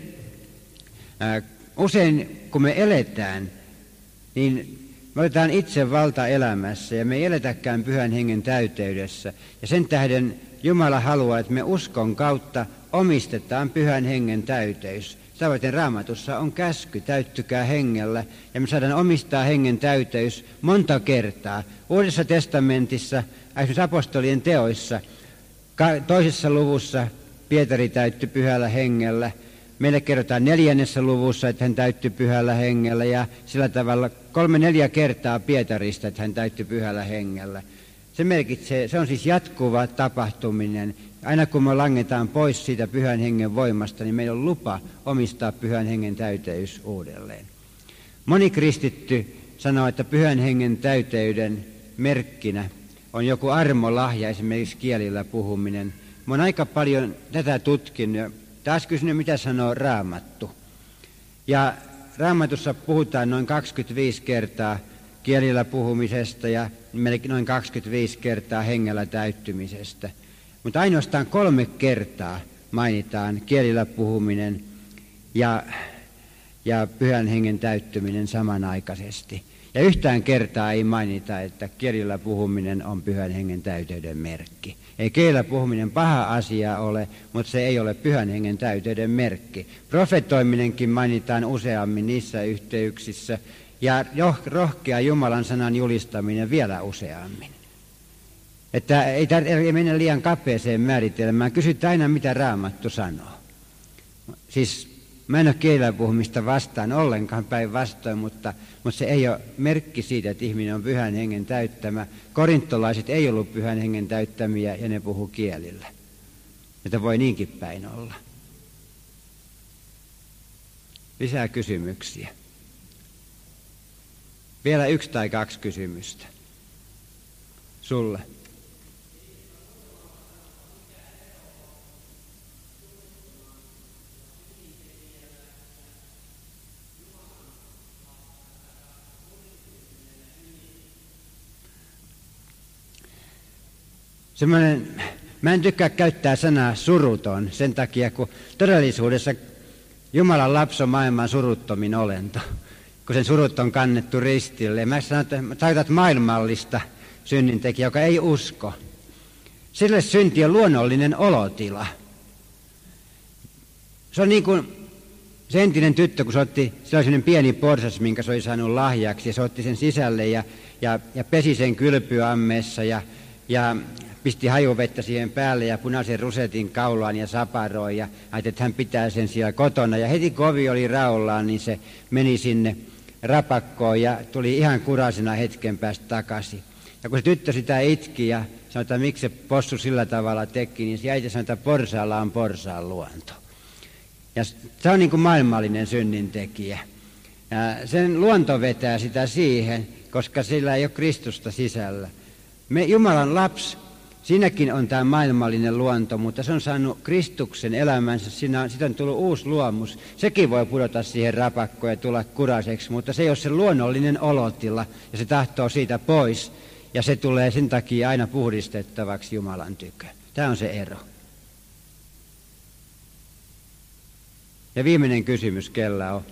S1: ää, usein, kun me eletään, niin me otetaan itse valta elämässä ja me ei eletäkään Pyhän Hengen täyteydessä. Ja sen tähden Jumala haluaa, että me uskon kautta omistetaan Pyhän Hengen täyteys. Sitä varten Raamatussa on käsky, täyttykää hengellä, ja me saadaan omistaa hengen täyteys monta kertaa. Uudessa testamentissa, esimerkiksi apostolien teoissa, toisessa luvussa Pietari täyttyi Pyhällä Hengellä. Meille kerrotaan neljännessä luvussa, että hän täyttyi Pyhällä Hengellä, ja sillä tavalla kolme neljä kertaa Pietarista, että hän täyttyi Pyhällä Hengellä. Se merkitsee, se on siis jatkuva tapahtuminen. Aina kun me langetaan pois siitä Pyhän Hengen voimasta, niin meillä on lupa omistaa Pyhän Hengen täyteys uudelleen. Moni kristitty sanoo, että Pyhän Hengen täyteyden merkkinä on joku armolahja, esimerkiksi kielillä puhuminen. Mä oon aika paljon tätä tutkinut. Taas kysynyt, mitä sanoo Raamattu. Ja Raamatussa puhutaan noin kaksikymmentäviisi kertaa kielillä puhumisesta ja noin kaksikymmentäviisi kertaa hengellä täyttymisestä. Mutta ainoastaan kolme kertaa mainitaan kielillä puhuminen ja, ja Pyhän Hengen täyttyminen samanaikaisesti. Ja yhtään kertaa ei mainita, että kielillä puhuminen on Pyhän Hengen täyteyden merkki. Ei kielillä puhuminen paha asia ole, mutta se ei ole Pyhän Hengen täyteyden merkki. Profetoiminenkin mainitaan useammin niissä yhteyksissä ja rohkea Jumalan sanan julistaminen vielä useammin. Että ei tarvitse mennä liian kapeeseen määritelmään. Kysytään aina, mitä Raamattu sanoo. Siis mä en ole kielillä puhumista vastaan ollenkaan päinvastoin, mutta, mutta se ei ole merkki siitä, että ihminen on Pyhän Hengen täyttämä. Korintolaiset ei ollut Pyhän Hengen täyttämiä ja ne puhu kielillä. Että voi niinkin päin olla. Lisää kysymyksiä. Vielä yksi tai kaksi kysymystä. Sulle. Semmoinen, mä en tykkää käyttää sanaa suruton sen takia, kun todellisuudessa Jumalan lapsi on maailman suruttomin olento, kun sen surut on kannettu ristille. Mä sanon, että tarkoitat maailmallista synnintekijä, joka ei usko. Sille synti on luonnollinen olotila. Se on niin kuin se entinen tyttö, kun se otti, se oli sellainen pieni porsas, minkä se oli saanut lahjaksi, ja se otti sen sisälle ja, ja, ja pesi sen kylpyammeessa ja, ja pisti hajuvettä siihen päälle ja punaisen rusetin kaulaan ja saparoi ja ajatteli, että hän pitää sen siellä kotona. Ja heti kovi oli raollaan, niin se meni sinne rapakkoon ja tuli ihan kuraisena hetken päästä takaisin. Ja kun se tyttö sitä itki ja sanoi, että miksi se possu sillä tavalla teki, niin se äiti sanoi, että porsaalla on porsaan luonto. Ja se on niin kuin maailmallinen synnintekijä. Ja sen luonto vetää sitä siihen, koska sillä ei ole Kristusta sisällä. Me Jumalan lapsi, siinäkin on tämä maailmallinen luonto, mutta se on saanut Kristuksen elämänsä, siinä on, siitä on tullut uusi luomus. Sekin voi pudota siihen rapakkoon ja tulla kuraiseksi, mutta se ei ole se luonnollinen olotila ja se tahtoo siitä pois. Ja se tulee sen takia aina puhdistettavaksi Jumalan tykö. Tämä on se ero. Ja viimeinen kysymys, kellä on?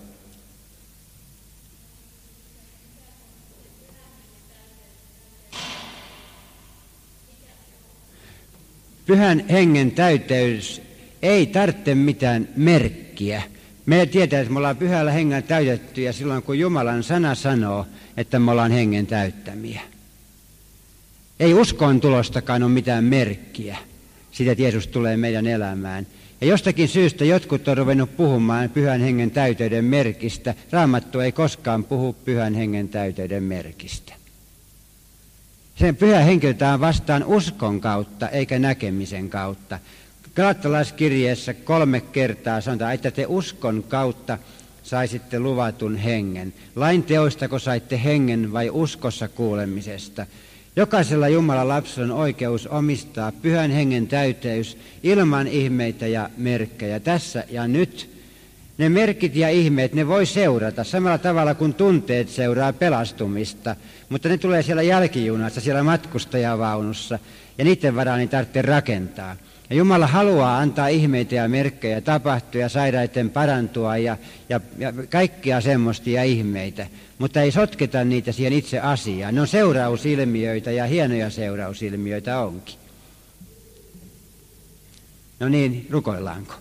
S1: Pyhän hengen täyteys ei tarvitse mitään merkkiä. Me tietää, että me ollaan pyhällä hengellä täytetty ja silloin kun Jumalan sana sanoo, että me ollaan hengen täyttämiä. Ei uskon tulostakaan ole mitään merkkiä siitä, että Jeesus tulee meidän elämään. Ja jostakin syystä jotkut on ruvennut puhumaan pyhän hengen täyteyden merkistä. Raamattu ei koskaan puhu pyhän hengen täyteyden merkistä. Sen pyhä henkilötään vastaan uskon kautta eikä näkemisen kautta. Galattalaiskirjeessä kolme kertaa sanotaan, että te uskon kautta saisitte luvatun hengen. Lain teoistako saitte hengen vai uskossa kuulemisesta? Jokaisella Jumalan lapsella on oikeus omistaa pyhän hengen täyteys ilman ihmeitä ja merkkejä. Tässä ja nyt ne merkit ja ihmeet, ne voi seurata samalla tavalla kuin tunteet seuraa pelastumista, mutta ne tulee siellä jälkijunassa, siellä matkustajavaunussa ja niiden varaan ei tarvitse rakentaa. Ja Jumala haluaa antaa ihmeitä ja merkkejä, tapahtua ja sairaiden parantua ja, ja, ja kaikkia semmoisia ihmeitä, mutta ei sotketa niitä siihen itse asiaan. Ne on seurausilmiöitä ja hienoja seurausilmiöitä onkin. No niin, rukoillaanko?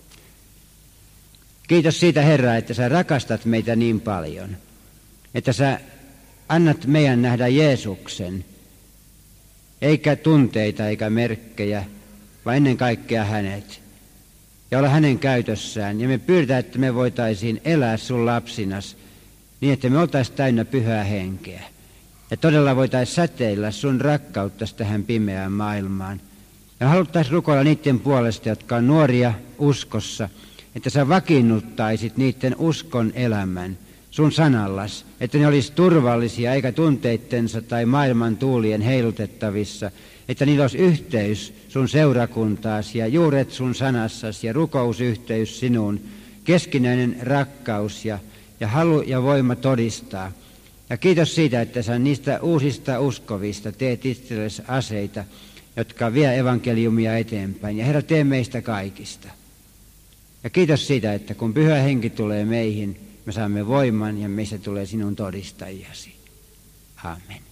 S1: Kiitos siitä, Herra, että sä rakastat meitä niin paljon, että sä annat meidän nähdä Jeesuksen, eikä tunteita eikä merkkejä, vaan ennen kaikkea hänet, ja olla hänen käytössään. Ja me pyydetään, että me voitaisiin elää sun lapsinas niin, että me oltaisiin täynnä pyhää henkeä. Ja todella voitaisiin säteillä sun rakkautta tähän pimeään maailmaan. Ja haluttaisiin rukoilla niiden puolesta, jotka on nuoria uskossa, että sä vakiinnuttaisit niiden uskon elämän sun sanallas, että ne olisi turvallisia eikä tunteittensa tai maailman tuulien heilutettavissa, että niillä olisi yhteys sun seurakuntaasi ja juuret sun sanassasi ja rukousyhteys sinuun, keskinäinen rakkaus ja, ja halu ja voima todistaa. Ja kiitos siitä, että sä niistä uusista uskovista teet itsellesi aseita, jotka vie evankeliumia eteenpäin. Ja Herra, tee meistä kaikista. Ja kiitos siitä, että kun Pyhä Henki tulee meihin, me saamme voiman ja meistä tulee sinun todistajasi. Amen.